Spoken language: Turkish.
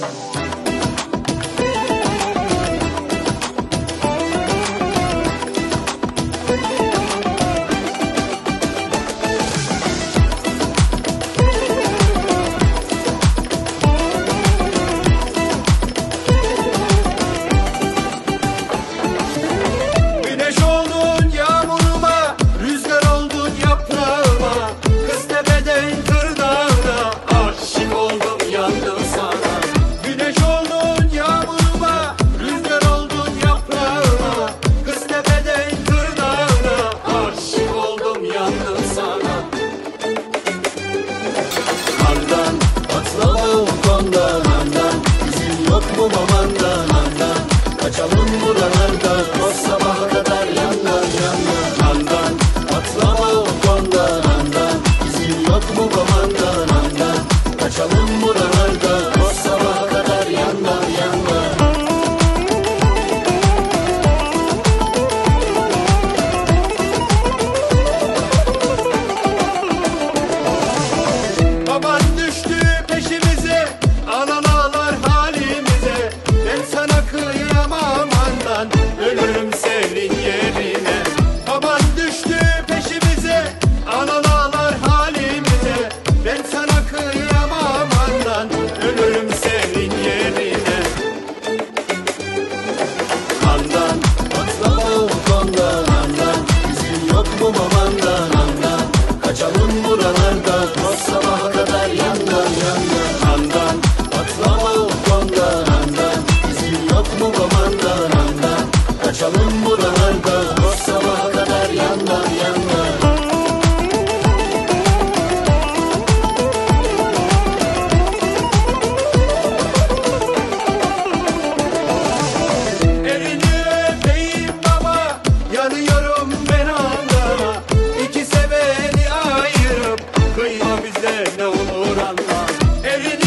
bu mamandan andan. Kaçalım buralardan, o sabaha kadar yandan yandan. Andan, atlama o kondan andan. İzin yok mu mamandan andan. Kaçalım buralardan, o sabaha kadar yandan yandan. Baban düştü peşimize, anan ağlar halimize. Ben sana kıyamam andan, ölürüm senin yerine. Baban düştü peşimize, anan ağlar halimize. Ben sana kıyamam andan, ölürüm senin yerine. Andan, atlama o kondan andan. İzin yok mu babandan andan. Kaçalım buralardan, o sabaha kadar yandan yandan. Andan, atlama o kondan andan. İzin yok mu babandan andan. Kaçalım buralardan, o sabaha kadar yandan yandan. Elini öpeyim baba, yanıyorum ben anda. İki seveni ayırıp kıyma bize ne olur anla. Elini